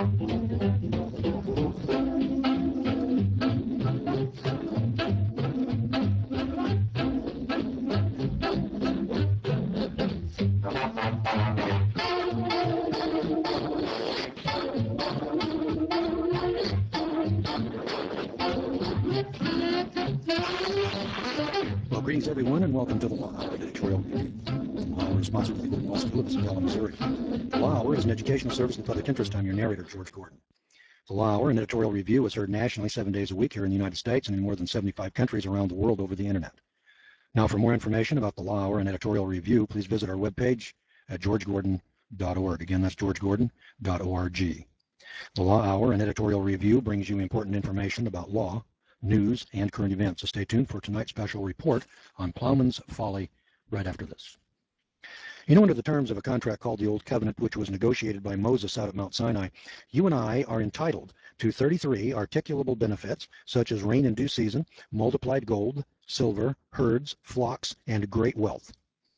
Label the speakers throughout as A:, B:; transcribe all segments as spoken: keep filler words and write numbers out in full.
A: Well, greetings everyone, and welcome to the Law Hour Editorial Review. Law Hour is sponsored by the Law School of Isabella, Missouri. The Law Hour is an educational service in the public interest. I'm your narrator, George Gordon. The Law Hour, an editorial review, is heard nationally seven days a week here in the United States and in more than seventy-five countries around the world over the internet. Now, for more information about the Law Hour and editorial review, please visit our webpage at george gordon dot org. Again, that's george gordon dot org. The Law Hour and editorial review brings you important information about law, news, and current events. So stay tuned for tonight's special report on Plowman's Folly right after this. You know, under the terms of a contract called the Old Covenant, which was negotiated by Moses out at Mount Sinai, you and I are entitled to thirty-three articulable benefits, such as rain in due season, multiplied gold, silver, herds, flocks, and great wealth.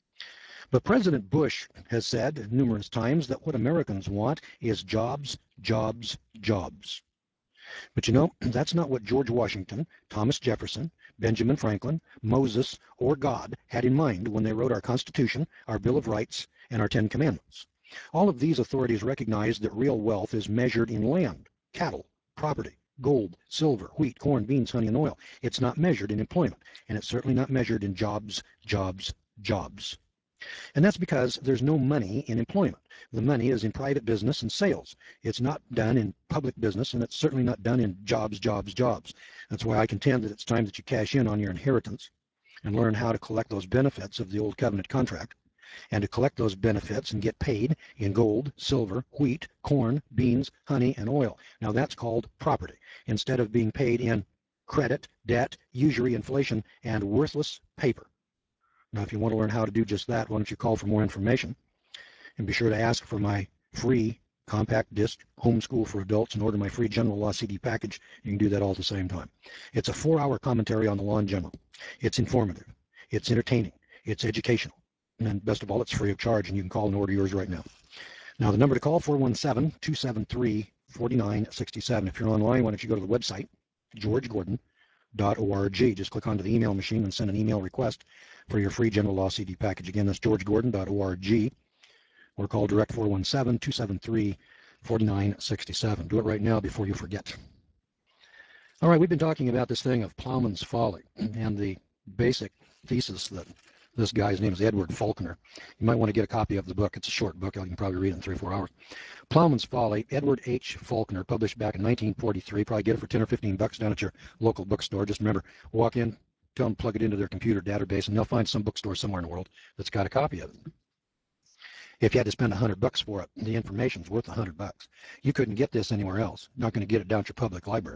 A: But President Bush has said numerous times that what Americans want is jobs, jobs, jobs. But you know, that's not what George Washington, Thomas Jefferson, Benjamin Franklin, Moses, or God had in mind when they wrote our Constitution, our Bill of Rights, and our Ten Commandments. All of these authorities recognize that real wealth is measured in land, cattle, property, gold, silver, wheat, corn, beans, honey, and oil. It's not measured in employment, and it's certainly not measured in jobs, jobs, jobs. And that's because there's no money in employment. The money is in private business and sales. It's not done in public business, and it's certainly not done in jobs, jobs, jobs. That's why I contend that it's time that you cash in on your inheritance and learn how to collect those benefits of the Old Covenant contract, and to collect those benefits and get paid in gold, silver, wheat, corn, beans, honey, and oil. Now that's called property, instead of being paid in credit, debt, usury, inflation, and worthless paper. Now, if you want to learn how to do just that, why don't you call for more information, and be sure to ask for my free compact disc homeschool for adults and order my free general law C D package. You can do that all at the same time. It's a four-hour commentary on the law in general. It's informative, it's entertaining, it's educational, and best of all, it's free of charge, and you can call and order yours right now. Now, the number to call, four one seven, two seven three, four nine six seven. If you're online, why don't you go to the website, george gordon dot org. Just click onto the email machine and send an email request for your free general law C D package. Again, that's george gordon dot org, or call direct four one seven, two seven three, four nine six seven. Do it right now before you forget. All right, we've been talking about this thing of Plowman's Folly and the basic thesis that this guy's name is Edward Faulkner. You might want to get a copy of the book. It's a short book. You can probably read it in three or four hours. Plowman's Folly, Edward H. Faulkner, published back in nineteen forty-three. Probably get it for ten or fifteen bucks down at your local bookstore. Just remember, walk in, tell them to plug it into their computer database, and they'll find some bookstore somewhere in the world that's got a copy of it. If you had to spend a hundred bucks for it, the information's worth a hundred bucks. You couldn't get this anywhere else. You're not going to get it down at your public library.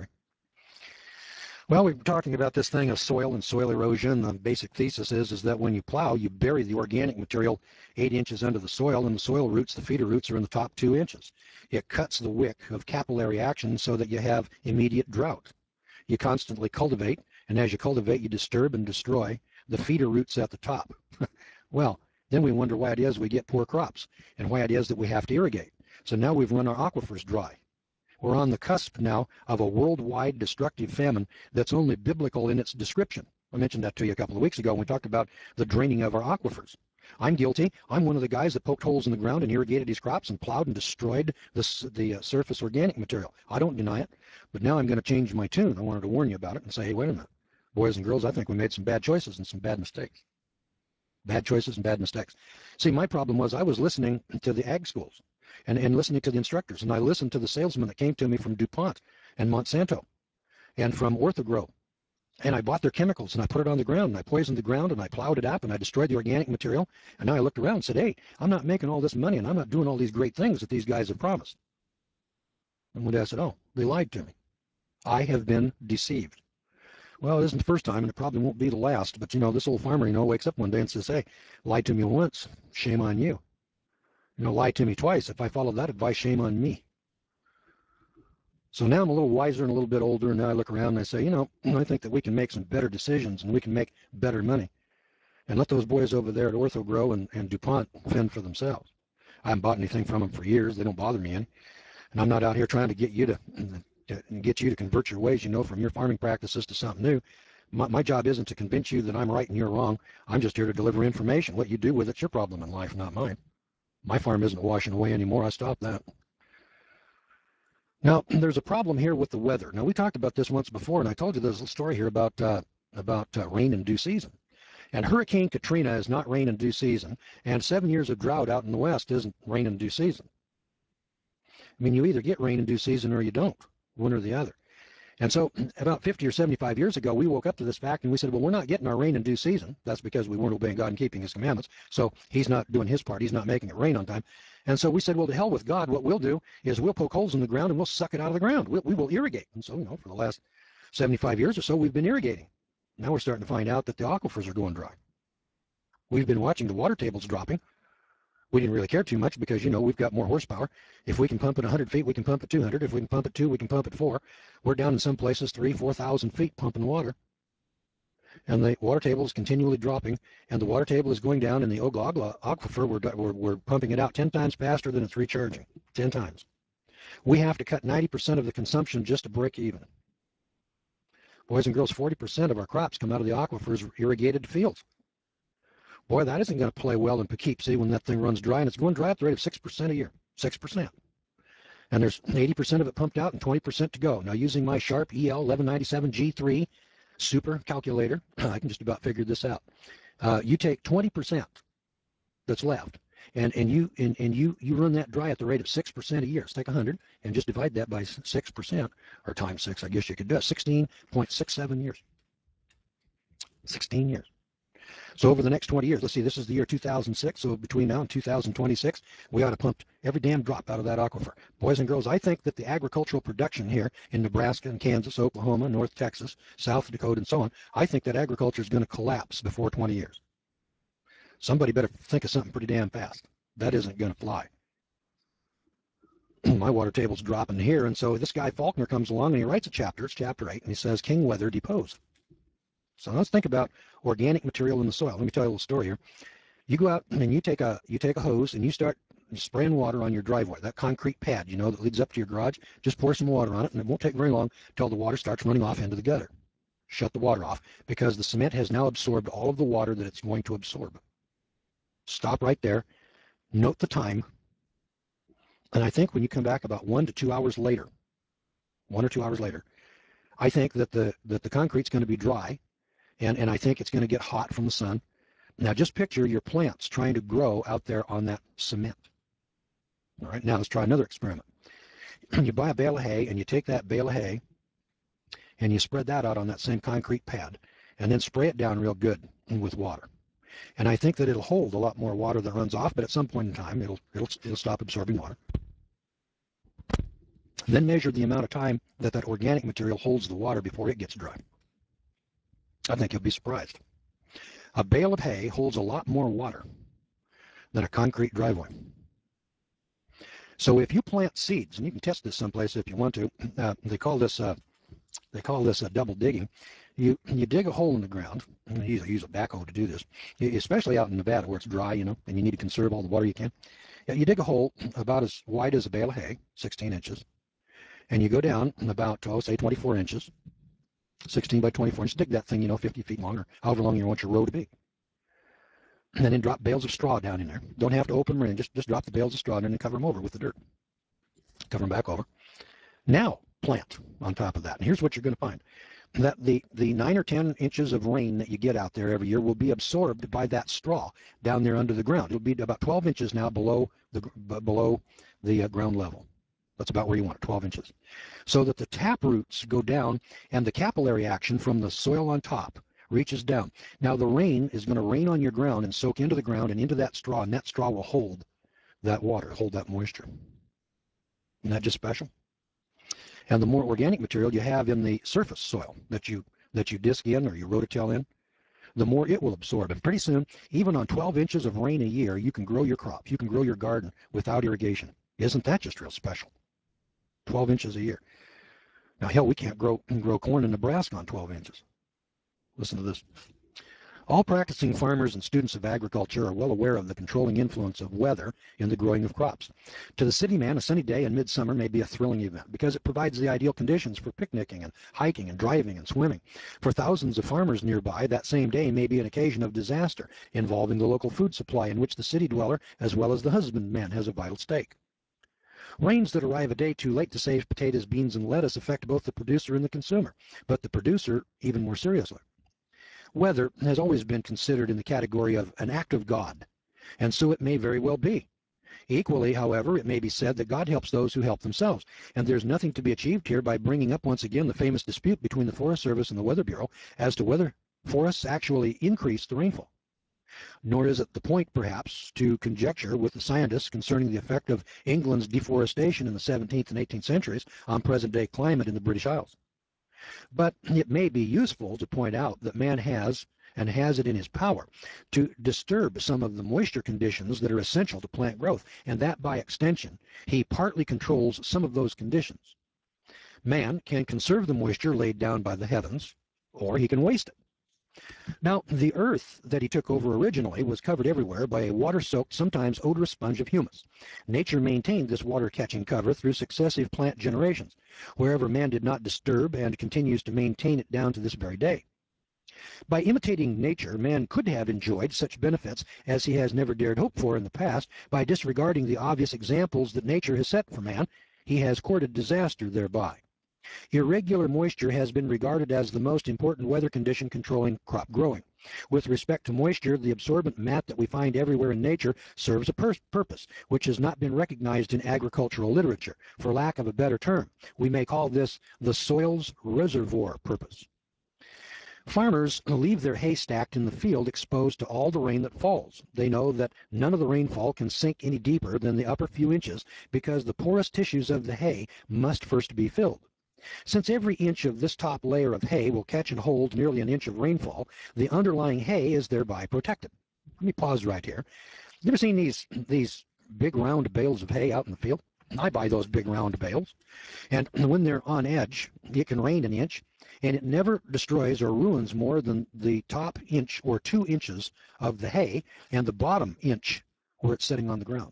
A: Well, we've been talking about this thing of soil and soil erosion. The basic thesis is, is that when you plow, you bury the organic material eight inches under the soil, and the soil roots, the feeder roots, are in the top two inches. It cuts the wick of capillary action so that you have immediate drought. You constantly cultivate, and as you cultivate, you disturb and destroy the feeder roots at the top. Well, then we wonder why it is we get poor crops, and why it is that we have to irrigate. So now we've run our aquifers dry. We're on the cusp now of a worldwide destructive famine that's only biblical in its description. I mentioned that to you a couple of weeks ago when we talked about the draining of our aquifers. I'm guilty. I'm one of the guys that poked holes in the ground and irrigated his crops and plowed and destroyed the, the uh, surface organic material. I don't deny it, but now I'm going to change my tune. I wanted to warn you about it and say, hey, wait a minute. Boys and girls, I think we made some bad choices and some bad mistakes. Bad choices and bad mistakes. See, my problem was I was listening to the ag schools. And, and listening to the instructors. And I listened to the salesmen that came to me from DuPont and Monsanto and from Orthogrow. And I bought their chemicals and I put it on the ground and I poisoned the ground and I plowed it up and I destroyed the organic material. And now I looked around and said, hey, I'm not making all this money and I'm not doing all these great things that these guys have promised. And one day I said, oh, they lied to me. I have been deceived. Well, it isn't the first time and it probably won't be the last. But, you know, this old farmer, you know, wakes up one day and says, hey, lied to me once, shame on you. You know, lie to me twice. If I follow that advice, shame on me. So now I'm a little wiser and a little bit older, and now I look around and I say, you know, I think that we can make some better decisions and we can make better money. And let those boys over there at Orthogrow and, and DuPont fend for themselves. I haven't bought anything from them for years. They don't bother me any. And I'm not out here trying to get you to, to get you to convert your ways, you know, from your farming practices to something new. My, my job isn't to convince you that I'm right and you're wrong. I'm just here to deliver information. What you do with it's your problem in life, not mine. My farm isn't washing away anymore. I stopped that. Now, there's a problem here with the weather. Now, we talked about this once before, and I told you there's a story here about uh, about uh, rain in due season. And Hurricane Katrina is not rain in due season, and seven years of drought out in the West isn't rain in due season. I mean, you either get rain in due season or you don't, one or the other. And so about fifty or seventy-five years ago, we woke up to this fact and we said, well, we're not getting our rain in due season. That's because we weren't obeying God and keeping his commandments. So he's not doing his part. He's not making it rain on time. And so we said, well, to hell with God. What we'll do is we'll poke holes in the ground and we'll suck it out of the ground. We'll, we will irrigate. And so, you know, for the last seventy-five years or so, we've been irrigating. Now we're starting to find out that the aquifers are going dry. We've been watching the water tables dropping. We didn't really care too much because, you know, we've got more horsepower. If we can pump it one hundred feet, we can pump it two hundred. If we can pump it two, we can pump it four. We're down in some places three, four thousand feet pumping water. And the water table is continually dropping, and the water table is going down in the Ogla Ogla aquifer. We're, we're, we're pumping it out ten times faster than it's recharging, ten times. We have to cut ninety percent of the consumption just to break even. Boys and girls, forty percent of our crops come out of the aquifers irrigated fields. Boy, that isn't going to play well in Poughkeepsie when that thing runs dry, and it's going dry at the rate of six percent a year, six percent. And there's eighty percent of it pumped out and twenty percent to go. Now, using my Sharp E L eleven ninety-seven G three super calculator, I can just about figure this out. Uh, you take twenty percent that's left, and, and, you, and, and you, you run that dry at the rate of six percent a year. Let's take one hundred and just divide that by six percent, or times six, I guess you could do it, sixteen point six seven years. sixteen years. So over the next twenty years, let's see, this is the year two thousand six, so between now and two thousand twenty-six, we ought to pump every damn drop out of that aquifer. Boys and girls, I think that the agricultural production here in Nebraska and Kansas, Oklahoma, North Texas, South Dakota, and so on, I think that agriculture is going to collapse before twenty years. Somebody better think of something pretty damn fast. That isn't going to fly. My water table's dropping here, and so this guy Faulkner comes along and he writes a chapter, it's chapter eight, and he says, King Weather deposed. So let's think about organic material in the soil. Let me tell you a little story here. You go out and you take a you take a hose and you start spraying water on your driveway, that concrete pad, you know, that leads up to your garage. Just pour some water on it, and it won't take very long until the water starts running off into the gutter. Shut the water off because the cement has now absorbed all of the water that it's going to absorb. Stop right there. Note the time. And I think when you come back about one to two hours later, one or two hours later, I think that the that the concrete's going to be dry. And, and I think it's going to get hot from the sun. Now just picture your plants trying to grow out there on that cement. All right, now let's try another experiment. You buy a bale of hay and you take that bale of hay and you spread that out on that same concrete pad and then spray it down real good with water. And I think that it'll hold a lot more water that runs off, but at some point in time it'll, it'll, it'll stop absorbing water. Then measure the amount of time that that organic material holds the water before it gets dry. I think you'll be surprised. A bale of hay holds a lot more water than a concrete driveway. So if you plant seeds, and you can test this someplace if you want to, uh, they call this uh, they call this uh, double digging. You you dig a hole in the ground. And you use a backhoe to do this, especially out in Nevada where it's dry, you know, and you need to conserve all the water you can. You dig a hole about as wide as a bale of hay, sixteen inches, and you go down about, oh, say twenty-four inches. sixteen by twenty-four inches. Dig that thing, you know, fifty feet long or however long you want your row to be. And then drop bales of straw down in there. Don't have to open them in. Just, just drop the bales of straw in and cover them over with the dirt. Cover them back over. Now plant on top of that. And here's what you're going to find. That the, the nine or ten inches of rain that you get out there every year will be absorbed by that straw down there under the ground. It'll be about twelve inches now below the, below the uh, ground level. That's about where you want it, twelve inches. So that the tap roots go down and the capillary action from the soil on top reaches down. Now the rain is going to rain on your ground and soak into the ground and into that straw, and that straw will hold that water, hold that moisture. Isn't that just special? And the more organic material you have in the surface soil that you that you disc in or you rototill in, the more it will absorb. And pretty soon, even on twelve inches of rain a year, you can grow your crop. You can grow your garden without irrigation. Isn't that just real special? twelve inches a year. Now, hell, we can't grow grow corn in Nebraska on twelve inches. Listen to this. All practicing farmers and students of agriculture are well aware of the controlling influence of weather in the growing of crops. To the city man, a sunny day in midsummer may be a thrilling event because it provides the ideal conditions for picnicking and hiking and driving and swimming. For thousands of farmers nearby, that same day may be an occasion of disaster involving the local food supply in which the city dweller as well as the husbandman has a vital stake. Rains that arrive a day too late to save potatoes, beans, and lettuce affect both the producer and the consumer, but the producer even more seriously. Weather has always been considered in the category of an act of God, and so it may very well be. Equally, however, it may be said that God helps those who help themselves, and there's nothing to be achieved here by bringing up once again the famous dispute between the Forest Service and the Weather Bureau as to whether forests actually increase the rainfall. Nor is it the point, perhaps, to conjecture with the scientists concerning the effect of England's deforestation in the seventeenth and eighteenth centuries on present-day climate in the British Isles. But it may be useful to point out that man has, and has it in his power, to disturb some of the moisture conditions that are essential to plant growth, and that by extension, he partly controls some of those conditions. Man can conserve the moisture laid down by the heavens, or he can waste it. Now, the earth that he took over originally was covered everywhere by a water-soaked, sometimes odorous sponge of humus. Nature maintained this water-catching cover through successive plant generations, wherever man did not disturb and continues to maintain it down to this very day. By imitating nature, man could have enjoyed such benefits as he has never dared hope for in the past. By disregarding the obvious examples that nature has set for man, he has courted disaster thereby. Irregular moisture has been regarded as the most important weather condition controlling crop growing. With respect to moisture, the absorbent mat that we find everywhere in nature serves a pur purpose which has not been recognized in agricultural literature. For lack of a better term, we may call this the soil's reservoir purpose. Farmers leave their hay stacked in the field exposed to all the rain that falls. They know that none of the rainfall can sink any deeper than the upper few inches because the porous tissues of the hay must first be filled. Since every inch of this top layer of hay will catch and hold nearly an inch of rainfall, the underlying hay is thereby protected. Let me pause right here. You ever seen these, these big round bales of hay out in the field? I buy those big round bales. And when they're on edge, it can rain an inch, and it never destroys or ruins more than the top inch or two inches of the hay and the bottom inch where it's sitting on the ground.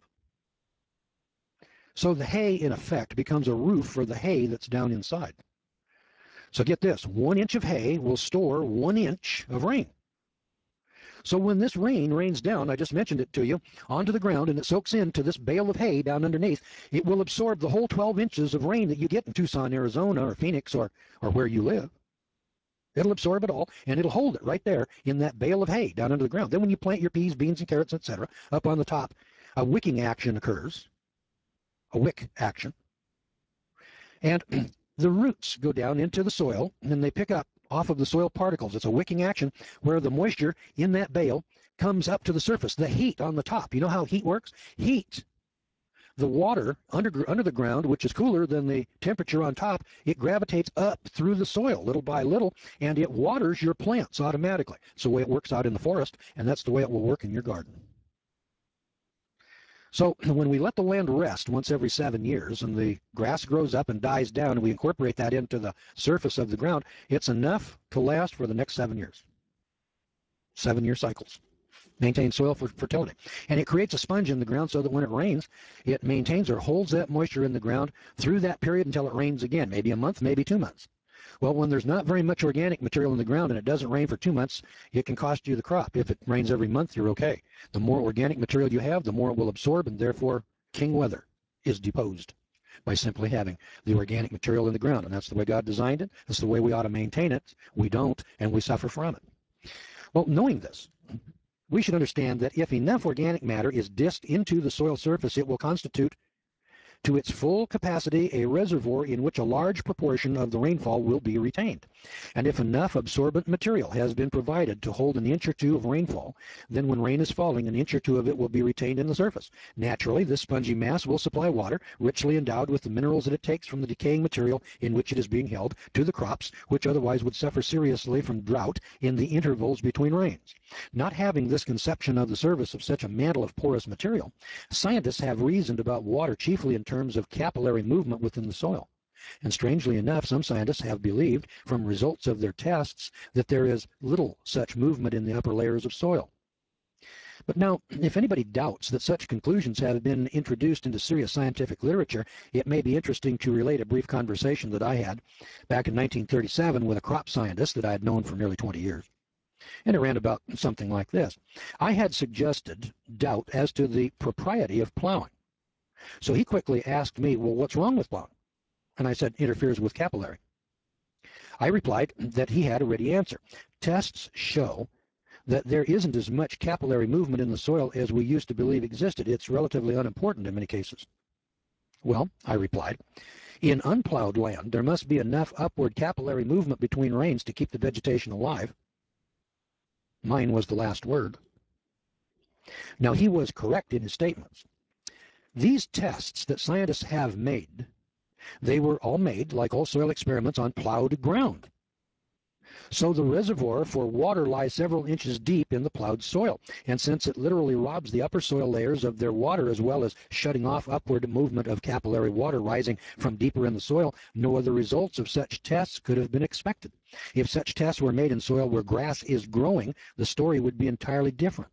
A: So the hay, in effect, becomes a roof for the hay that's down inside. So get this, one inch of hay will store one inch of rain. So when this rain rains down, I just mentioned it to you, onto the ground and it soaks into this bale of hay down underneath, it will absorb the whole twelve inches of rain that you get in Tucson, Arizona, or Phoenix, or, or where you live. It'll absorb it all, and it'll hold it right there in that bale of hay down under the ground. Then when you plant your peas, beans, and carrots, et cetera, up on the top, a wicking action occurs. A wick action. And the roots go down into the soil and they pick up off of the soil particles. It's a wicking action where the moisture in that bale comes up to the surface. The heat on the top. You know how heat works? Heat. The water under, under the ground, which is cooler than the temperature on top, it gravitates up through the soil little by little, and it waters your plants automatically. It's the way it works out in the forest, and that's the way it will work in your garden. So when we let the land rest once every seven years and the grass grows up and dies down and we incorporate that into the surface of the ground, it's enough to last for the next seven years. Seven-year cycles. Maintain soil fertility. And it creates a sponge in the ground so that when it rains, it maintains or holds that moisture in the ground through that period until it rains again, maybe a month, maybe two months. Well, when there's not very much organic material in the ground and it doesn't rain for two months, it can cost you the crop. If it rains every month, you're okay. The more organic material you have, the more it will absorb, and therefore king weather is deposed by simply having the organic material in the ground. And that's the way God designed it. That's the way we ought to maintain it. We don't, and we suffer from it. Well, knowing this, we should understand that if enough organic matter is dished into the soil surface, it will constitute to its full capacity a reservoir in which a large proportion of the rainfall will be retained. And if enough absorbent material has been provided to hold an inch or two of rainfall, then when rain is falling, an inch or two of it will be retained in the surface. Naturally, this spongy mass will supply water, richly endowed with the minerals that it takes from the decaying material in which it is being held, to the crops, which otherwise would suffer seriously from drought in the intervals between rains. Not having this conception of the surface of such a mantle of porous material, scientists have reasoned about water chiefly in terms of capillary movement within the soil. And strangely enough, some scientists have believed from results of their tests that there is little such movement in the upper layers of soil. But now, if anybody doubts that such conclusions have been introduced into serious scientific literature, it may be interesting to relate a brief conversation that I had back in nineteen thirty-seven with a crop scientist that I had known for nearly twenty years. And it ran about something like this. I had suggested doubt as to the propriety of plowing. So he quickly asked me, well, what's wrong with plowing? And I said, interferes with capillary. I replied that he had a ready answer. Tests show that there isn't as much capillary movement in the soil as we used to believe existed. It's relatively unimportant in many cases. Well, I replied, in unplowed land, there must be enough upward capillary movement between rains to keep the vegetation alive. Mine was the last word. Now, he was correct in his statements. These tests that scientists have made, they were all made, like all soil experiments, on plowed ground. So the reservoir for water lies several inches deep in the plowed soil, and since it literally robs the upper soil layers of their water as well as shutting off upward movement of capillary water rising from deeper in the soil, no other results of such tests could have been expected. If such tests were made in soil where grass is growing, the story would be entirely different.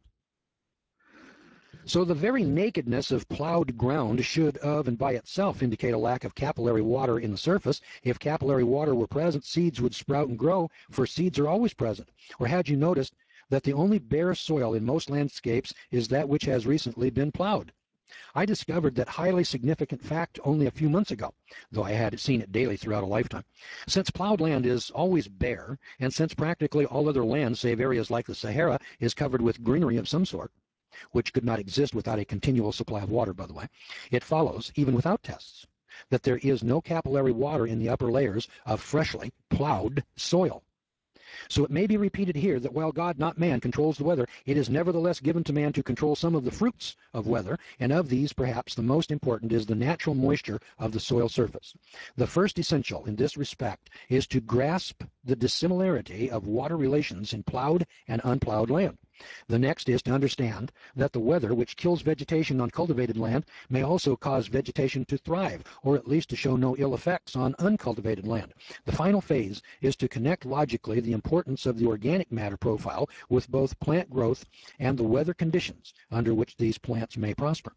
A: So the very nakedness of plowed ground should of and by itself indicate a lack of capillary water in the surface. If capillary water were present, seeds would sprout and grow, for seeds are always present. Or had you noticed that the only bare soil in most landscapes is that which has recently been plowed? I discovered that highly significant fact only a few months ago, though I had seen it daily throughout a lifetime. Since plowed land is always bare, and since practically all other land, save areas like the Sahara, is covered with greenery of some sort, which could not exist without a continual supply of water, by the way, it follows, even without tests, that there is no capillary water in the upper layers of freshly plowed soil. So it may be repeated here that while God, not man, controls the weather, it is nevertheless given to man to control some of the fruits of weather, and of these perhaps the most important is the natural moisture of the soil surface. The first essential in this respect is to grasp the dissimilarity of water relations in plowed and unplowed land. The next is to understand that the weather which kills vegetation on cultivated land may also cause vegetation to thrive, or at least to show no ill effects on uncultivated land. The final phase is to connect logically the importance of the organic matter profile with both plant growth and the weather conditions under which these plants may prosper.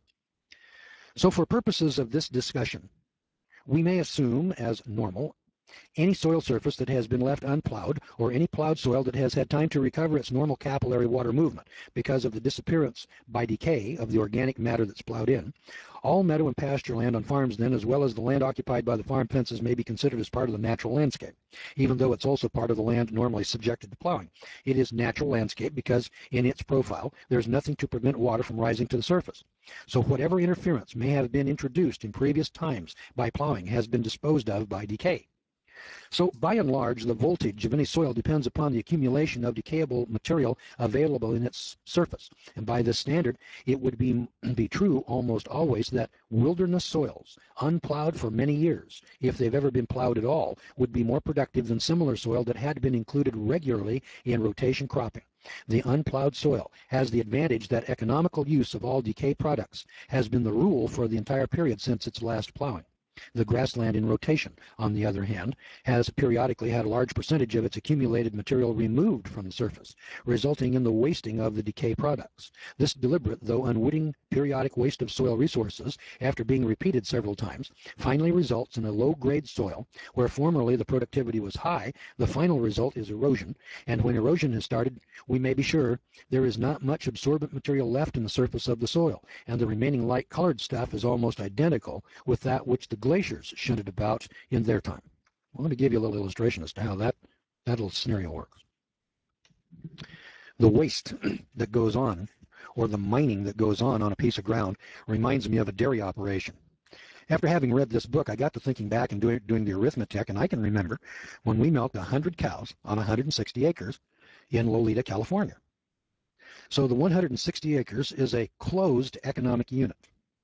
A: So for purposes of this discussion, we may assume as normal any soil surface that has been left unplowed, or any plowed soil that has had time to recover its normal capillary water movement because of the disappearance by decay of the organic matter that's plowed in. All meadow and pasture land on farms then, as well as the land occupied by the farm fences, may be considered as part of the natural landscape, even though it's also part of the land normally subjected to plowing. It is natural landscape because in its profile there's nothing to prevent water from rising to the surface. So whatever interference may have been introduced in previous times by plowing has been disposed of by decay. So by and large, the voltage of any soil depends upon the accumulation of decayable material available in its surface. And by this standard, it would be, be true almost always that wilderness soils, unplowed for many years, if they've ever been plowed at all, would be more productive than similar soil that had been included regularly in rotation cropping. The unplowed soil has the advantage that economical use of all decay products has been the rule for the entire period since its last plowing. The grassland in rotation, on the other hand, has periodically had a large percentage of its accumulated material removed from the surface, resulting in the wasting of the decay products. This deliberate, though unwitting, periodic waste of soil resources, after being repeated several times, finally results in a low-grade soil where formerly the productivity was high. The final result is erosion, and when erosion has started, we may be sure there is not much absorbent material left in the surface of the soil, and the remaining light-colored stuff is almost identical with that which the glaciers shunted about in their time. I'm going to give you a little illustration as to how that, that little scenario works. The waste that goes on, or the mining that goes on on a piece of ground, reminds me of a dairy operation. After having read this book, I got to thinking back and doing, doing the arithmetic, and I can remember when we milked one hundred cows on one hundred sixty acres in Lolita, California. So the one hundred sixty acres is a closed economic unit.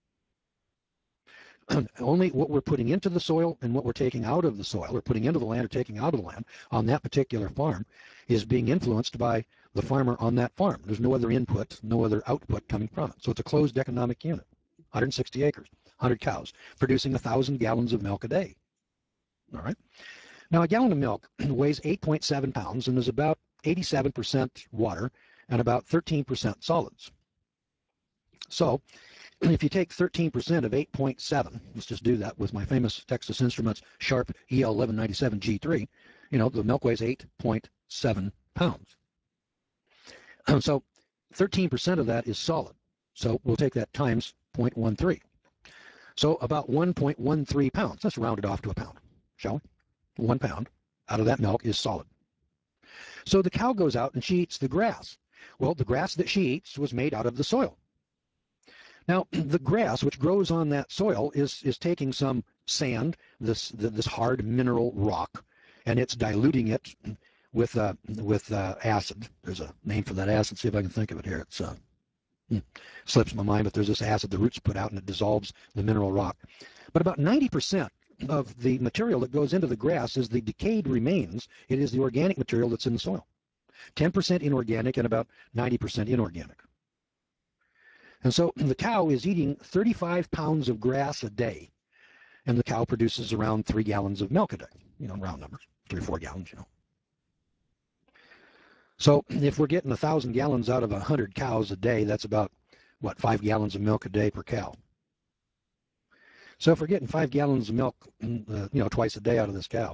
A: Only what we're putting into the soil and what we're taking out of the soil, or putting into the land or taking out of the land on that particular farm, is being influenced by the farmer on that farm. There's no other input, no other output coming from it. So it's a closed economic unit. one hundred sixty acres, one hundred cows, producing one thousand gallons of milk a day. All right. Now, a gallon of milk weighs eight point seven pounds and is about eighty-seven percent water and about thirteen percent solids. So, if you take thirteen percent of eight point seven, let's just do that with my famous Texas Instruments Sharp E L eleven ninety-seven G three, you know, the milk weighs eight point seven pounds. So, thirteen percent of that is solid. So, we'll take that times zero point one three. So, about one point one three pounds. Let's round it off to a pound, shall we? One pound out of that milk is solid. So, the cow goes out and she eats the grass. Well, the grass that she eats was made out of the soil. Now, the grass which grows on that soil is, is taking some sand, this, this hard mineral rock, and it's diluting it with, uh, with uh, acid. There's a name for that acid. See if I can think of it here. It's uh, hmm, slips my mind, but there's this acid the roots put out, and it dissolves the mineral rock. But about ninety percent of the material that goes into the grass is the decayed remains. It is the organic material that's in the soil. ten percent inorganic and about ninety percent inorganic. And so the cow is eating thirty-five pounds of grass a day, and the cow produces around three gallons of milk a day, you know, round numbers, three or four gallons, you know. So if we're getting one thousand gallons out of one hundred cows a day, that's about, what, five gallons of milk a day per cow. So if we're getting five gallons of milk, uh, you know, twice a day out of this cow,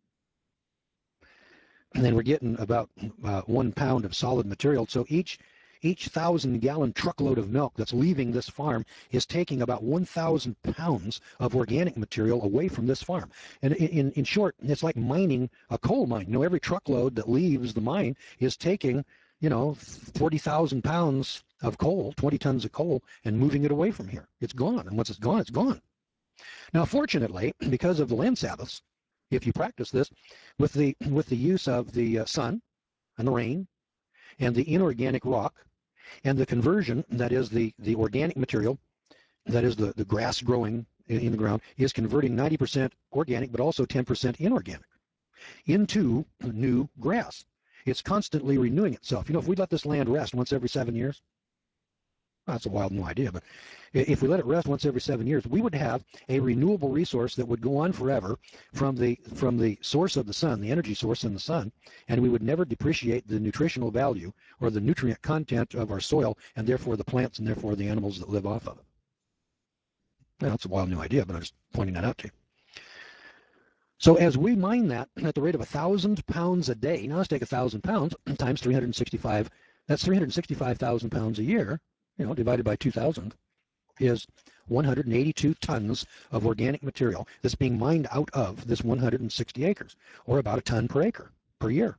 A: and then we're getting about uh, one pound of solid material. So each each thousand gallon truckload of milk that's leaving this farm is taking about one thousand pounds of organic material away from this farm. And in, in short, it's like mining a coal mine. You know, every truckload that leaves the mine is taking, you know, forty thousand pounds of coal, twenty tons of coal, and moving it away from here. It's gone. And once it's gone, it's gone. Now, fortunately, because of the land Sabbaths, if you practice this with the with the use of the uh, sun and the rain and the inorganic rock and the conversion, that is the, the organic material, that is the, the grass growing in, in the ground, is converting ninety percent organic but also ten percent inorganic into new grass. It's constantly renewing itself. You know, if we let this land rest once every seven years, well, that's a wild new idea, but if we let it rest once every seven years, we would have a renewable resource that would go on forever from the from the source of the sun, the energy source in the sun, and we would never depreciate the nutritional value or the nutrient content of our soil, and therefore the plants and therefore the animals that live off of it. Well, that's a wild new idea, but I'm just pointing that out to you. So as we mine that at the rate of a thousand pounds a day, now let's take a thousand pounds times three hundred sixty-five. That's three hundred sixty-five thousand pounds a year. You know, divided by two thousand, is one hundred eighty-two tons of organic material that's being mined out of this one hundred sixty acres, or about a ton per acre per year.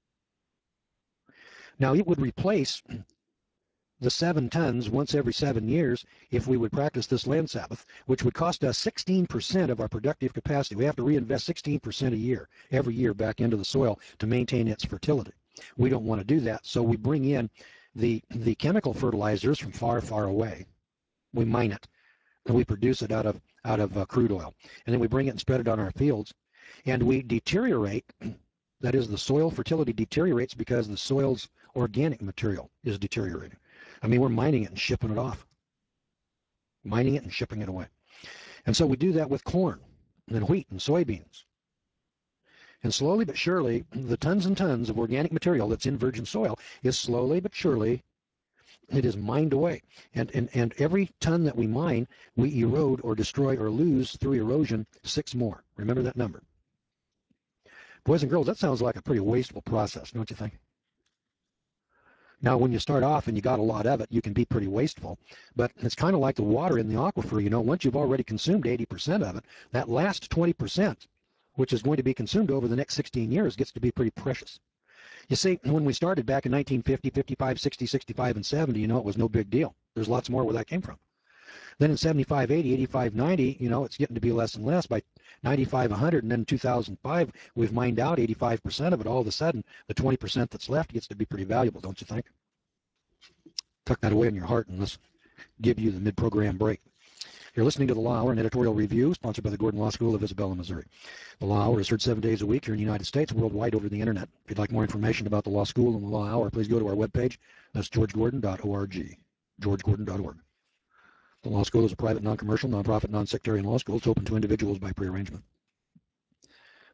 A: Now, it would replace the seven tons once every seven years if we would practice this land Sabbath, which would cost us sixteen percent of our productive capacity. We have to reinvest sixteen percent a year, every year, back into the soil to maintain its fertility. We don't want to do that, so we bring in the, the chemical fertilizers from far, far away. We mine it, and we produce it out of, out of uh, crude oil. And then we bring it and spread it on our fields. And we deteriorate, that is, the soil fertility deteriorates because the soil's organic material is deteriorating. I mean, we're mining it and shipping it off. Mining it and shipping it away. And so we do that with corn and wheat and soybeans. And slowly but surely, the tons and tons of organic material that's in virgin soil is slowly but surely, it is mined away. And, and, and every ton that we mine, we erode or destroy or lose through erosion six more. Remember that number. Boys and girls, that sounds like a pretty wasteful process, don't you think? Now, when you start off and you got a lot of it, you can be pretty wasteful. But it's kind of like the water in the aquifer. You know, once you've already consumed eighty percent of it, that last twenty percent, which is going to be consumed over the next sixteen years, gets to be pretty precious. You see, when we started back in nineteen fifty, fifty-five, sixty, sixty-five, and seventy, you know, it was no big deal. There's lots more where that came from. Then in seventy-five, eighty, eighty-five, ninety, you know, it's getting to be less and less. By ninety-five, one hundred, and then two thousand five, we've mined out eighty-five percent of it. All of a sudden, the twenty percent that's left gets to be pretty valuable, don't you think? Tuck that away in your heart and let's give you the mid-program break. You're listening to The Law Hour, an editorial review sponsored by the Gordon Law School of Isabella, Missouri. The Law Hour is heard seven days a week here in the United States, worldwide over the Internet. If you'd like more information about the Law School and the Law Hour, please go to our webpage. That's george gordon dot org. george gordon dot org. The Law School is a private, non-commercial, non-profit, non-sectarian law school. It's open to individuals by pre-arrangement.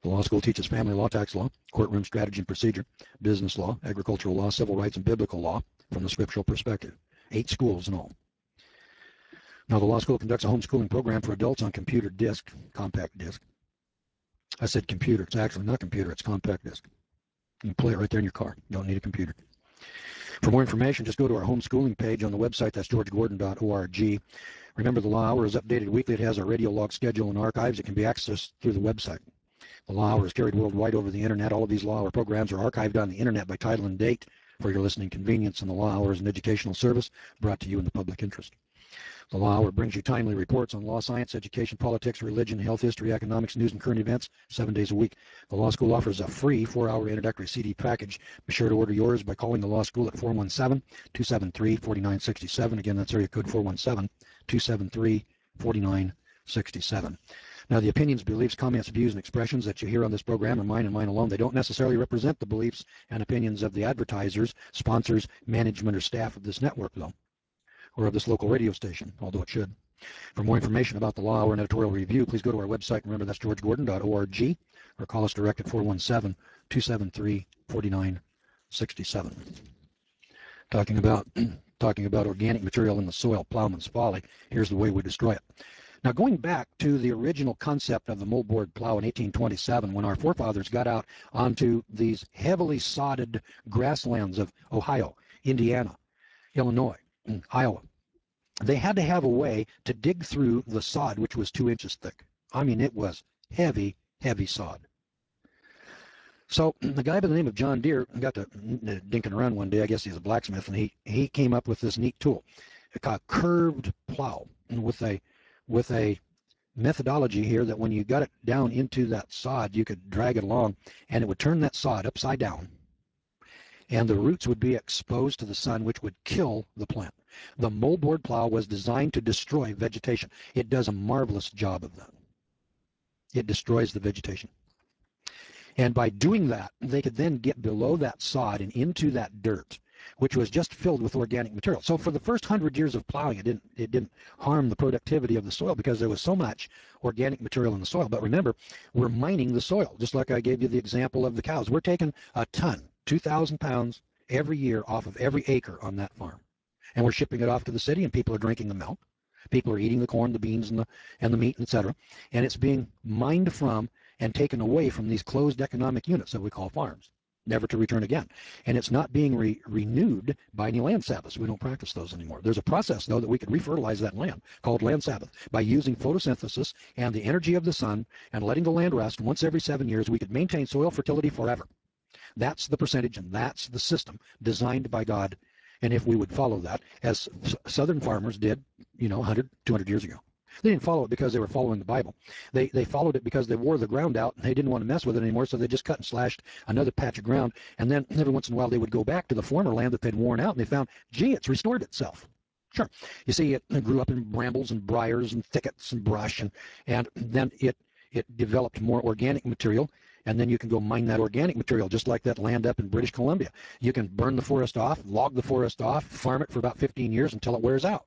A: The law school teaches family law, tax law, courtroom strategy and procedure, business law, agricultural law, civil rights, and biblical law from the scriptural perspective. Eight schools in all. Now, the law school conducts a homeschooling program for adults on computer disk, compact disk. I said computer. It's actually not computer. It's compact disk. You can play it right there in your car. You don't need a computer. For more information, just go to our homeschooling page on the website. That's george gordon dot org. Remember, the Law Hour is updated weekly. It has a radio log schedule and archives. It can be accessed through the website. The Law Hour is carried worldwide over the Internet. All of these Law Hour programs are archived on the Internet by title and date for your listening convenience, and the Law Hour is an educational service brought to you in the public interest. The Law Hour brings you timely reports on law, science, education, politics, religion, health, history, economics, news, and current events seven days a week. The Law School offers a free four-hour introductory C D package. Be sure to order yours by calling the Law School at four one seven, two seven three, four nine six seven. Again, that's area code four one seven, two seven three, four nine six seven. Now, the opinions, beliefs, comments, views, and expressions that you hear on this program are mine and mine alone. They don't necessarily represent the beliefs and opinions of the advertisers, sponsors, management, or staff of this network, though, or of this local radio station, although it should. For more information about the Law Hour and editorial review, please go to our website. Remember, that's george gordon dot org, or call us direct at four one seven, two seven three, four nine six seven. Talking about, talking about organic material in the soil, plowman's folly, here's the way we destroy it. Now, going back to the original concept of the moldboard plow in eighteen twenty-seven, when our forefathers got out onto these heavily sodded grasslands of Ohio, Indiana, Illinois, and Iowa, they had to have a way to dig through the sod, which was two inches thick. I mean, it was heavy, heavy sod. So the guy by the name of John Deere got to dinking around one day. I guess he's a blacksmith, and he, he came up with this neat tool, a curved plow with a with a methodology here that when you got it down into that sod, you could drag it along, and it would turn that sod upside down, and the roots would be exposed to the sun, which would kill the plant. The moldboard plow was designed to destroy vegetation. It does a marvelous job of that. It destroys the vegetation. And by doing that, they could then get below that sod and into that dirt, which was just filled with organic material. So for the first hundred years of plowing, it didn't, it didn't harm the productivity of the soil because there was so much organic material in the soil. But remember, we're mining the soil, just like I gave you the example of the cows. We're taking a ton, two thousand pounds every year off of every acre on that farm. And we're shipping it off to the city, and people are drinking the milk. People are eating the corn, the beans, and the, and the meat, et cetera. And it's being mined from and taken away from these closed economic units that we call farms, never to return again. And it's not being re renewed by any land Sabbaths. We don't practice those anymore. There's a process, though, that we could refertilize that land called land Sabbath. By using photosynthesis and the energy of the sun and letting the land rest once every seven years, we could maintain soil fertility forever. That's the percentage, and that's the system designed by God. And if we would follow that, as southern farmers did, you know, one hundred, two hundred years ago. They didn't follow it because they were following the Bible. They, they followed it because they wore the ground out, and they didn't want to mess with it anymore, so they just cut and slashed another patch of ground. And then every once in a while, they would go back to the former land that they'd worn out, and they found, gee, it's restored itself. Sure. You see, it grew up in brambles and briars and thickets and brush, and, and then it, it developed more organic material. And then you can go mine that organic material, just like that land up in British Columbia. You can burn the forest off, log the forest off, farm it for about fifteen years until it wears out.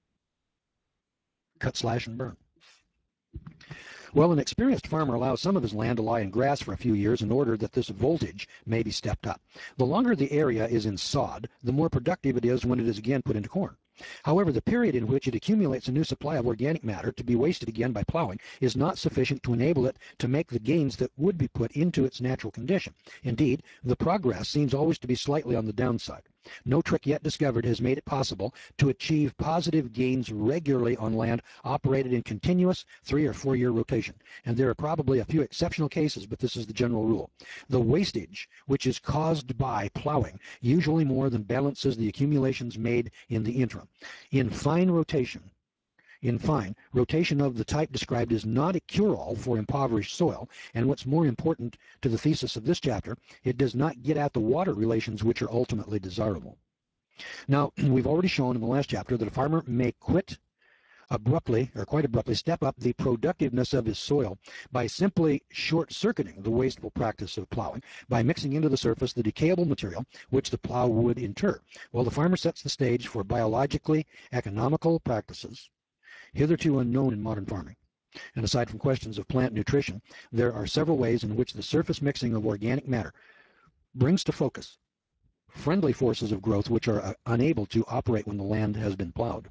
A: Cut, slash, and burn. Well, an experienced farmer allows some of his land to lie in grass for a few years in order that this voltage may be stepped up. The longer the area is in sod, the more productive it is when it is again put into corn. However, the period in which it accumulates a new supply of organic matter to be wasted again by plowing is not sufficient to enable it to make the gains that would be put into its natural condition. Indeed, the progress seems always to be slightly on the downside. No trick yet discovered has made it possible to achieve positive gains regularly on land operated in continuous three or four year rotation. And there are probably a few exceptional cases, but this is the general rule. The wastage, which is caused by plowing, usually more than balances the accumulations made in the interim. In fine rotation, In fine, rotation of the type described is not a cure-all for impoverished soil, and what's more important to the thesis of this chapter, it does not get at the water relations which are ultimately desirable. Now, we've already shown in the last chapter that a farmer may quit abruptly, or quite abruptly, step up the productiveness of his soil by simply short-circuiting the wasteful practice of plowing, by mixing into the surface the decayable material which the plow would inter. Well, the farmer sets the stage for biologically economical practices hitherto unknown in modern farming. And aside from questions of plant nutrition, there are several ways in which the surface mixing of organic matter brings to focus friendly forces of growth which are uh, unable to operate when the land has been plowed.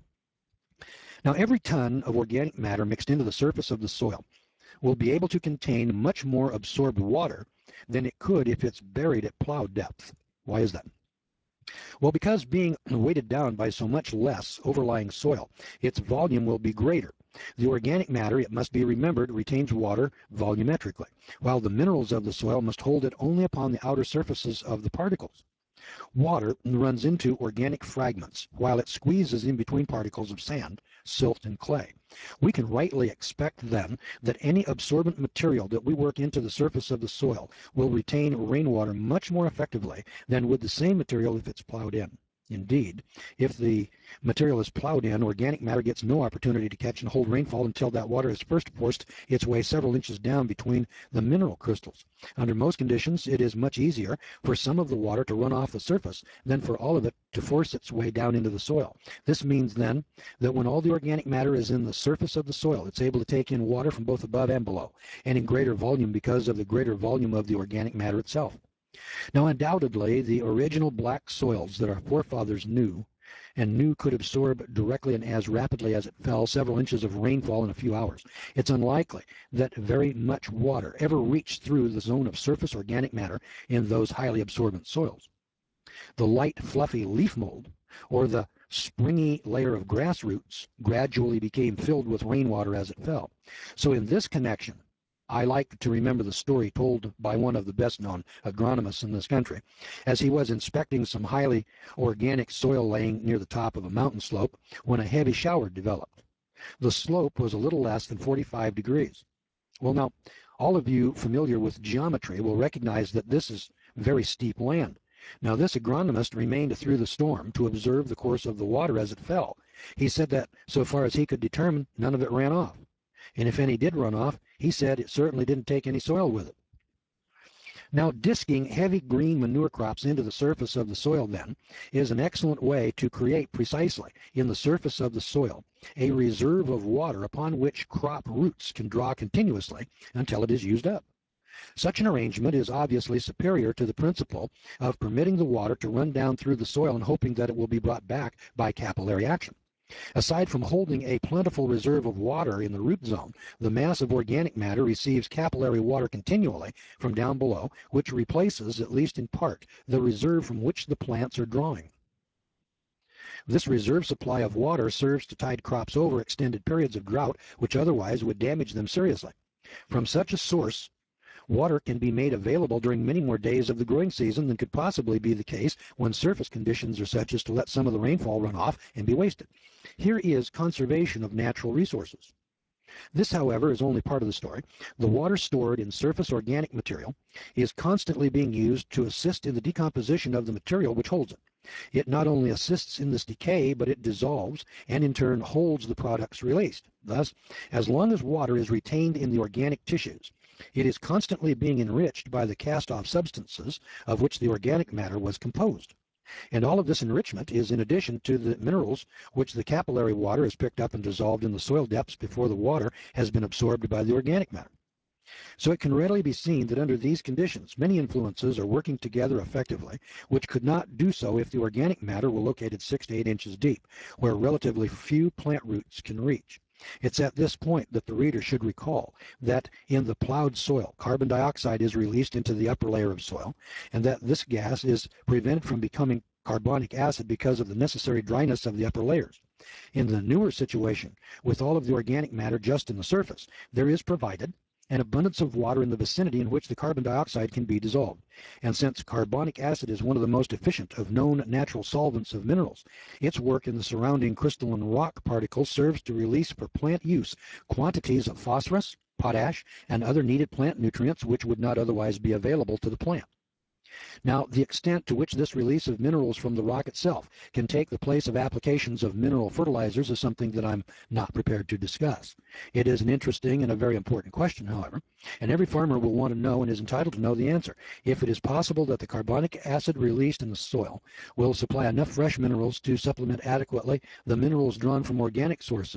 A: Now, every ton of organic matter mixed into the surface of the soil will be able to contain much more absorbed water than it could if it's buried at plowed depth. Why is that? Well, because being weighted down by so much less overlying soil, its volume will be greater. The organic matter, it must be remembered, retains water volumetrically, while the minerals of the soil must hold it only upon the outer surfaces of the particles. Water runs into organic fragments while it squeezes in between particles of sand, silt, and clay. We can rightly expect then that any absorbent material that we work into the surface of the soil will retain rainwater much more effectively than would the same material if it's plowed in. Indeed, if the material is plowed in, organic matter gets no opportunity to catch and hold rainfall until that water has first forced its way several inches down between the mineral crystals. Under most conditions, it is much easier for some of the water to run off the surface than for all of it to force its way down into the soil. This means then that when all the organic matter is in the surface of the soil, it's able to take in water from both above and below, and in greater volume because of the greater volume of the organic matter itself. Now, undoubtedly, the original black soils that our forefathers knew and knew could absorb directly and as rapidly as it fell several inches of rainfall in a few hours. It's unlikely that very much water ever reached through the zone of surface organic matter in those highly absorbent soils. The light, fluffy leaf mold, or the springy layer of grass roots, gradually became filled with rainwater as it fell. So in this connection, I like to remember the story told by one of the best-known agronomists in this country, as he was inspecting some highly organic soil laying near the top of a mountain slope when a heavy shower developed. The slope was a little less than forty-five degrees. Well, now, all of you familiar with geometry will recognize that this is very steep land. Now, this agronomist remained through the storm to observe the course of the water as it fell. He said that, so far as he could determine, none of it ran off. And if any did run off, he said it certainly didn't take any soil with it. Now, disking heavy green manure crops into the surface of the soil, then, is an excellent way to create precisely in the surface of the soil a reserve of water upon which crop roots can draw continuously until it is used up. Such an arrangement is obviously superior to the principle of permitting the water to run down through the soil and hoping that it will be brought back by capillary action. Aside from holding a plentiful reserve of water in the root zone, the mass of organic matter receives capillary water continually from down below, which replaces, at least in part, the reserve from which the plants are drawing. This reserve supply of water serves to tide crops over extended periods of drought, which otherwise would damage them seriously. From such a source, water can be made available during many more days of the growing season than could possibly be the case when surface conditions are such as to let some of the rainfall run off and be wasted. Here is conservation of natural resources. This, however, is only part of the story. The water stored in surface organic material is constantly being used to assist in the decomposition of the material which holds it. It not only assists in this decay, but it dissolves and in turn holds the products released. Thus, as long as water is retained in the organic tissues, it is constantly being enriched by the cast-off substances of which the organic matter was composed. And all of this enrichment is in addition to the minerals which the capillary water has picked up and dissolved in the soil depths before the water has been absorbed by the organic matter. So it can readily be seen that under these conditions, many influences are working together effectively, which could not do so if the organic matter were located six to eight inches deep, where relatively few plant roots can reach. It's at this point that the reader should recall that in the plowed soil, carbon dioxide is released into the upper layer of soil, and that this gas is prevented from becoming carbonic acid because of the necessary dryness of the upper layers. In the newer situation, with all of the organic matter just in the surface, there is provided an abundance of water in the vicinity in which the carbon dioxide can be dissolved. And since carbonic acid is one of the most efficient of known natural solvents of minerals, its work in the surrounding crystalline rock particles serves to release for plant use quantities of phosphorus, potash, and other needed plant nutrients which would not otherwise be available to the plant. Now, the extent to which this release of minerals from the rock itself can take the place of applications of mineral fertilizers is something that I'm not prepared to discuss. It is an interesting and a very important question, however, and every farmer will want to know and is entitled to know the answer. If it is possible that the carbonic acid released in the soil will supply enough fresh minerals to supplement adequately the minerals drawn from organic sources,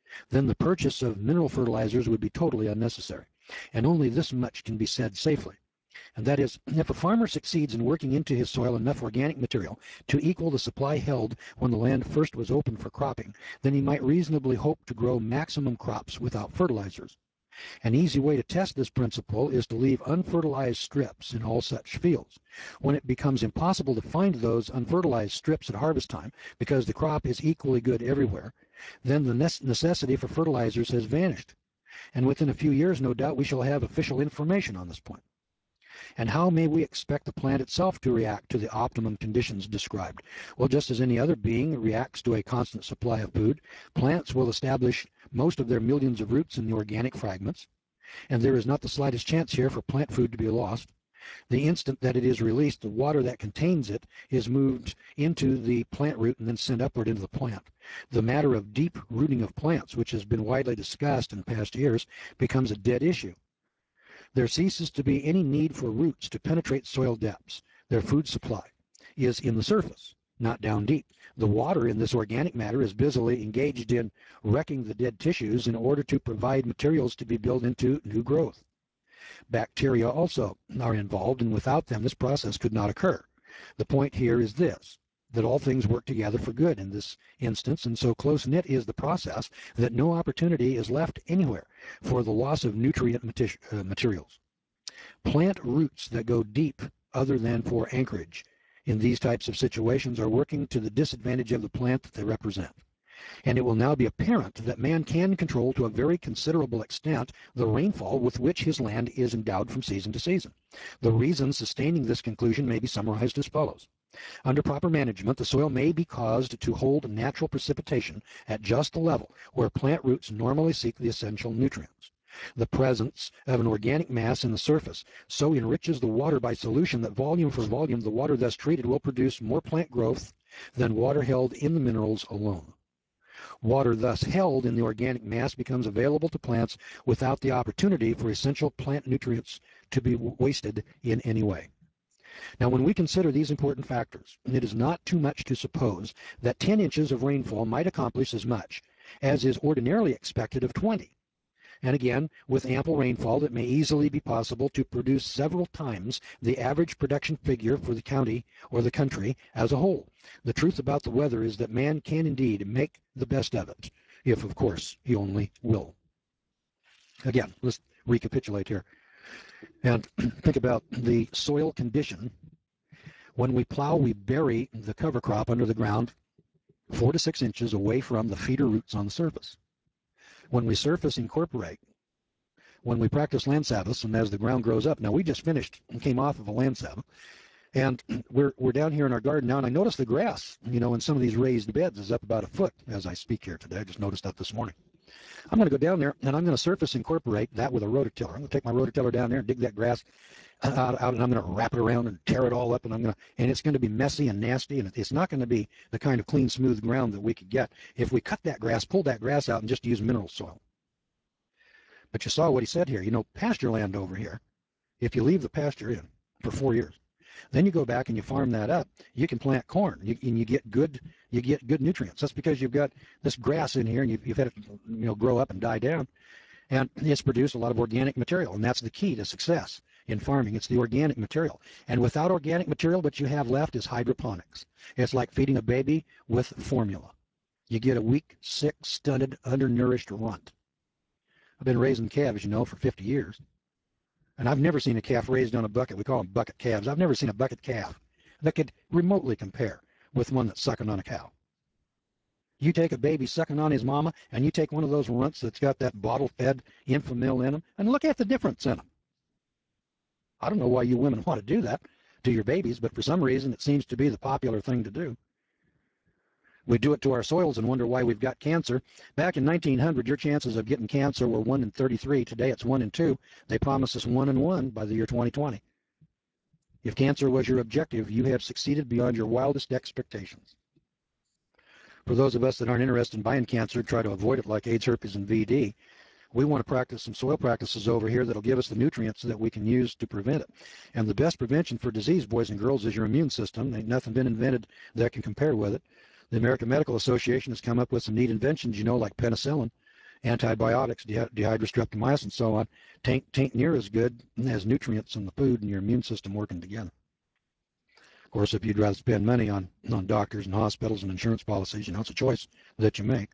A: then the purchase of mineral fertilizers would be totally unnecessary. And only this much can be said safely. And that is, if a farmer succeeds in working into his soil enough organic material to equal the supply held when the land first was open for cropping, then he might reasonably hope to grow maximum crops without fertilizers. An easy way to test this principle is to leave unfertilized strips in all such fields. When it becomes impossible to find those unfertilized strips at harvest time because the crop is equally good everywhere, then the necessity for fertilizers has vanished. And within a few years, no doubt, we shall have official information on this point. And how may we expect the plant itself to react to the optimum conditions described? Well, just as any other being reacts to a constant supply of food, plants will establish most of their millions of roots in the organic fragments, and there is not the slightest chance here for plant food to be lost. The instant that it is released, the water that contains it is moved into the plant root and then sent upward into the plant. The matter of deep rooting of plants, which has been widely discussed in past years, becomes a dead issue. There ceases to be any need for roots to penetrate soil depths. Their food supply is in the surface, not down deep. The water in this organic matter is busily engaged in wrecking the dead tissues in order to provide materials to be built into new growth. Bacteria also are involved, and without them this process could not occur. The point here is this, that all things work together for good in this instance, and so close-knit is the process that no opportunity is left anywhere for the loss of nutrient materials. Plant roots that go deep other than for anchorage in these types of situations are working to the disadvantage of the plant that they represent. And it will now be apparent that man can control to a very considerable extent the rainfall with which his land is endowed from season to season. The reasons sustaining this conclusion may be summarized as follows. Under proper management, the soil may be caused to hold natural precipitation at just the level where plant roots normally seek the essential nutrients. The presence of an organic mass in the surface so enriches the water by solution that volume for volume the water thus treated will produce more plant growth than water held in the minerals alone. Water thus held in the organic mass becomes available to plants without the opportunity for essential plant nutrients to be wasted in any way. Now, when we consider these important factors, it is not too much to suppose that ten inches of rainfall might accomplish as much as is ordinarily expected of twenty. And again, with ample rainfall, it may easily be possible to produce several times the average production figure for the county or the country as a whole. The truth about the weather is that man can indeed make the best of it, if, of course, he only will. Again, let's recapitulate here and think about the soil condition. When we plow, we bury the cover crop under the ground four to six inches away from the feeder roots on the surface. When we surface incorporate, when we practice land Sabbaths, and as the ground grows up, now we just finished and came off of a land Sabbath, and we're, we're down here in our garden now, and I noticed the grass, you know, in some of these raised beds is up about a foot as I speak here today. I just noticed that this morning. I'm going to go down there, and I'm going to surface incorporate that with a rototiller. I'm going to take my rototiller down there and dig that grass out, out and I'm going to wrap it around and tear it all up, and I'm going to, and it's going to be messy and nasty, and it's not going to be the kind of clean, smooth ground that we could get if we cut that grass, pulled that grass out, and just use mineral soil. But you saw what he said here. You know, pasture land over here, if you leave the pasture in for four years, then you go back and you farm that up, you can plant corn, you, and you get good, you get good nutrients. That's because you've got this grass in here, and you've, you've had it, you know, grow up and die down, and it's produced a lot of organic material, and that's the key to success in farming. It's the organic material. And without organic material, what you have left is hydroponics. It's like feeding a baby with formula. You get a weak, sick, stunted, undernourished runt. I've been raising calves, you know, for fifty years. And I've never seen a calf raised on a bucket. We call them bucket calves. I've never seen a bucket calf that could remotely compare with one that's sucking on a cow. You take a baby sucking on his mama, and you take one of those runts that's got that bottle-fed Infamil in them, and look at the difference in them. I don't know why you women want to do that to your babies, but for some reason it seems to be the popular thing to do. We do it to our soils and wonder why we've got cancer. Back in nineteen hundred, your chances of getting cancer were one in thirty-three. Today it's one in two. They promise us one in one by the year twenty twenty. If cancer was your objective, you have succeeded beyond your wildest expectations. For those of us that aren't interested in buying cancer, try to avoid it like AIDS, herpes, and V D. We want to practice some soil practices over here that'll give us the nutrients that we can use to prevent it. And the best prevention for disease, boys and girls, is your immune system. Ain't nothing been invented that can compare with it. The American Medical Association has come up with some neat inventions, you know, like penicillin. antibiotics, de dehydrostreptomycin, streptomycin, so on, tain't, tain't near as good as nutrients in the food and your immune system working together. Of course, if you'd rather spend money on, on doctors and hospitals and insurance policies, you know, it's a choice that you make.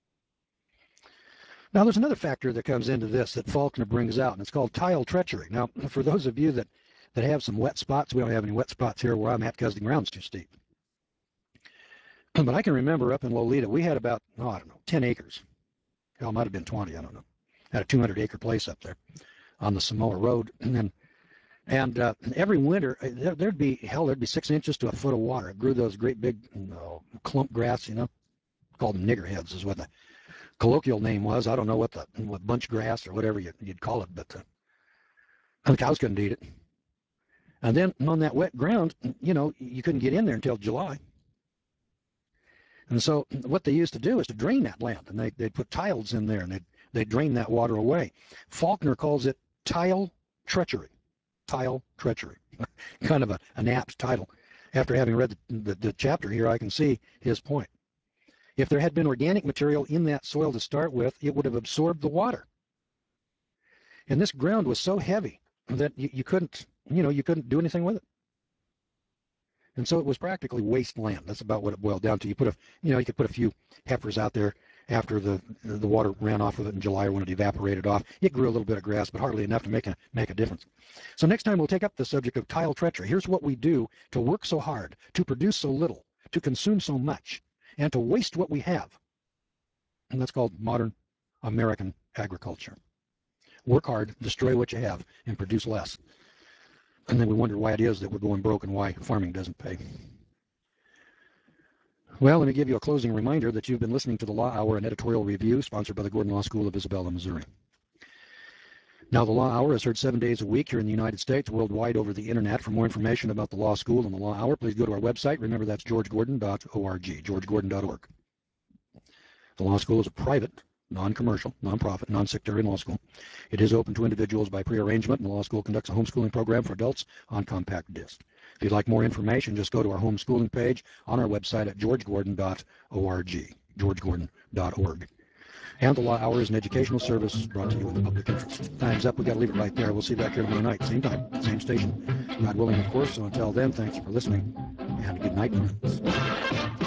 A: Now, there's another factor that comes into this that Faulkner brings out, and it's called tile treachery. Now, for those of you that, that have some wet spots, we don't have any wet spots here where I'm at because the ground's too steep. But I can remember up in Lolita, we had about, oh, I don't know, ten acres. Hell, it might have been twenty, I don't know. Had a two hundred acre place up there on the Samoa Road. And then, and uh, every winter, there, there'd be, hell, there'd be six inches to a foot of water. It grew those great big you know, clump grass, you know, called them niggerheads is what the colloquial name was. I don't know what the what bunch grass or whatever you, you'd call it, but uh, the cows couldn't eat it. And then on that wet ground, you know, you couldn't get in there until July. And so what they used to do is to drain that land, and they, they'd put tiles in there, and they'd, they'd drain that water away. Faulkner calls it tile treachery. Tile treachery. Kind of a, an apt title. After having read the, the, the chapter here, I can see his point. If there had been organic material in that soil to start with, it would have absorbed the water. And this ground was so heavy that you, you couldn't, you know, you couldn't do anything with it. And so it was practically wasteland. That's about what it boiled down to. You put a, you know, you could put a few heifers out there after the the water ran off of it in July or when it evaporated off. It grew a little bit of grass, but hardly enough to make a make a difference. So next time we'll take up the subject of tile treachery. Here's what we do to work so hard, to produce so little, to consume so much, and to waste what we have. And that's called modern American agriculture. Work hard, destroy what you have, and produce less. And then we wonder why it is that we're going broke and why farming doesn't pay. Well, let me give you a closing reminder that you've been listening to the Law Hour, an editorial review sponsored by the Gordon Law School of Isabella, Missouri. Now, the Law Hour is heard seven days a week here in the United States, worldwide over the internet. For more information about the Law School and the Law Hour, please go to our website. Remember, that's george gordon dot org, george gordon dot org. The Law School is a private, non-commercial, non-profit, non-sectarian law school. It is open to individuals by prearrangement, and the law school conducts a homeschooling program for adults on compact disc. If you'd like more information, just go to our homeschooling page on our website at george gordon dot org, george gordon dot org. And the Law Hour is an educational service brought to you in the public interest. Time's up. We've got to leave it right there. We'll see you back here tomorrow night, same time, same station. God willing, of course. So until then, thanks for listening, and good night, friends.